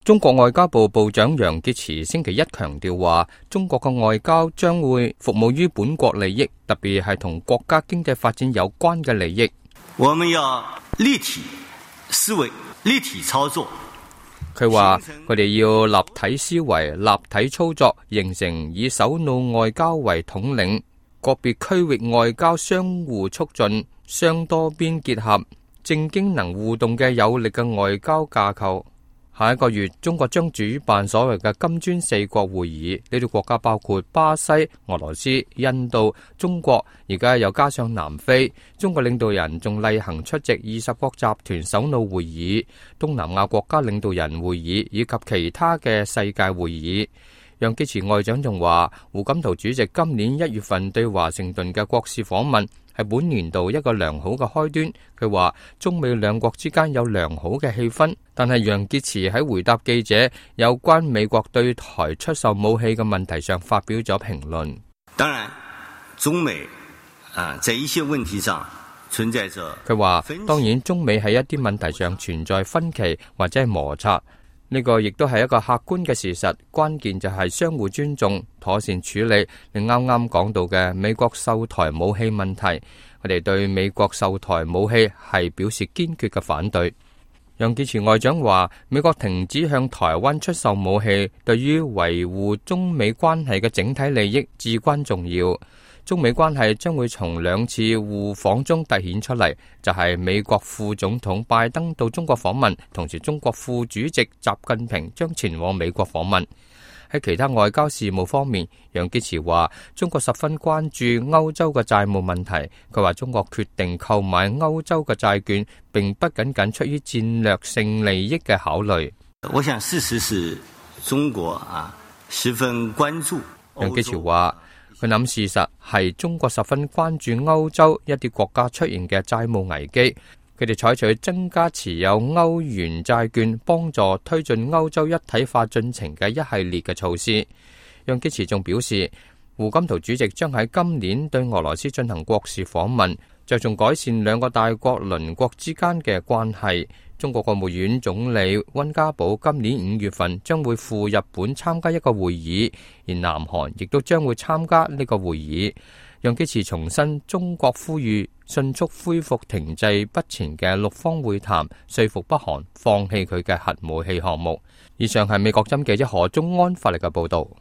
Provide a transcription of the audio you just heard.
中國外交部部長楊潔篪星期一強調話，中國嘅外交將會服務於本國利益，特別係同國家經濟發展有關嘅利益。 我們要立體思維、立體操作。 佢話佢哋要立體思維、立體操作，形成以首腦外交為統領，個別區域外交相互促進、雙多邊結合、正經能互動嘅有力嘅外交架構。下一個月，中國將主辦所謂嘅金磚四國會議，呢啲國家包括巴西、俄羅斯、印度、中國，而家又加上南非。中國領導人仲例行出席20國集團首腦會議、東南亞國家領導人會議以及其他嘅世界會議。楊潔篪外長仲話，胡錦濤主席今年1月份對華盛頓嘅國事訪問係本年度一個良好嘅開端。佢話中美兩國之間有良好嘅氣氛，但係楊潔篪喺回答記者有關美國對台出售武器嘅問題上發表咗評論。 當然，中美在一些問題上存在着， 佢話當然中美喺一啲問題上存在分歧或者係摩擦。呢個亦都係一個客觀嘅事實，關鍵就係相互尊重、妥善處理。你啱啱講到嘅美國售台武器問題，我哋對美國售台武器係表示堅決嘅反對。楊潔篪外長話，美國停止向台灣出售武器，對於維護中美關係嘅整體利益至關重要。中美關係將會從2次互訪中凸顯出嚟，就係美國副總統拜登到中國訪問，同時中國副主席習近平將前往美國訪問。喺其他外交事務方面，楊潔篪話中國十分關注歐洲嘅債務問題。佢話中國決定購買歐洲嘅債券，並不僅僅出於戰略性利益嘅考慮。 我想事實是中國十分關注。 楊潔篪話佢諗事實係中國十分關注歐洲一啲國家出現嘅債務危機，佢哋採取增加持有歐元債券，幫助推進歐洲一體化進程嘅一系列嘅措施。楊潔篪仲表示，胡錦濤主席將喺今年對俄羅斯進行國事訪問，着重改善兩個大國鄰國之間嘅關係。中國國務院總理溫家寶今年5月份將會赴日本參加一個會議，而南韓亦都將會參加呢個會議。楊潔篪重申中國呼籲迅速恢復停滯不前嘅6方會談，說服北韓放棄佢嘅核武器項目。以上係美國之音記者何忠安發嚟嘅報道。